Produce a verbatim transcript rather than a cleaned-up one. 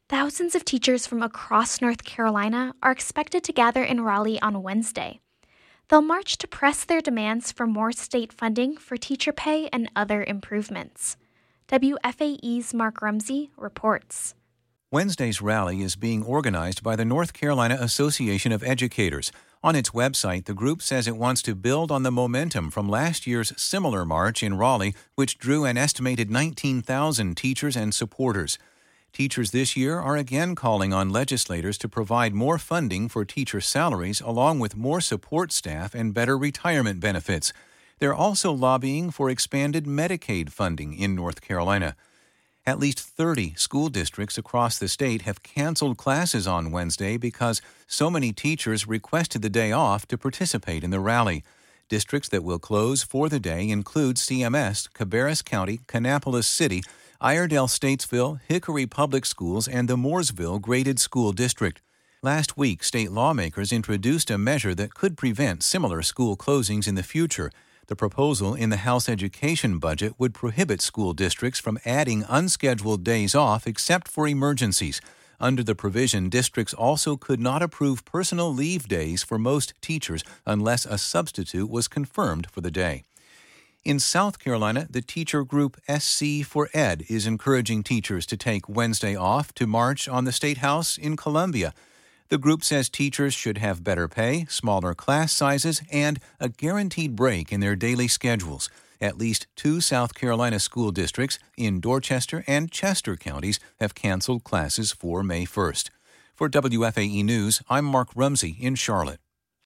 Thousands of teachers from across North Carolina are expected to gather in Raleigh on Wednesday. They'll march to press their demands for more state funding for teacher pay and other improvements. W F A E's Mark Rumsey reports. Wednesday's rally is being organized by the North Carolina Association of Educators. On its website, the group says it wants to build on the momentum from last year's similar march in Raleigh, which drew an estimated nineteen thousand teachers and supporters. Teachers this year are again calling on legislators to provide more funding for teacher salaries, along with more support staff and better retirement benefits. They're also lobbying for expanded Medicaid funding in North Carolina. At least thirty school districts across the state have canceled classes on Wednesday because so many teachers requested the day off to participate in the rally. Districts that will close for the day include C M S, Cabarrus County, Kannapolis City, Iredell Statesville, Hickory Public Schools, and the Mooresville Graded School District. Last week, state lawmakers introduced a measure that could prevent similar school closings in the future. The proposal in the House Education budget would prohibit school districts from adding unscheduled days off except for emergencies. Under the provision, districts also could not approve personal leave days for most teachers unless a substitute was confirmed for the day. In South Carolina, the teacher group S C for Ed is encouraging teachers to take Wednesday off to march on the State House in Columbia. The group says teachers should have better pay, smaller class sizes, and a guaranteed break in their daily schedules. At least two South Carolina school districts in Dorchester and Chester counties have canceled classes for May first. For W F A E News, I'm Mark Rumsey in Charlotte.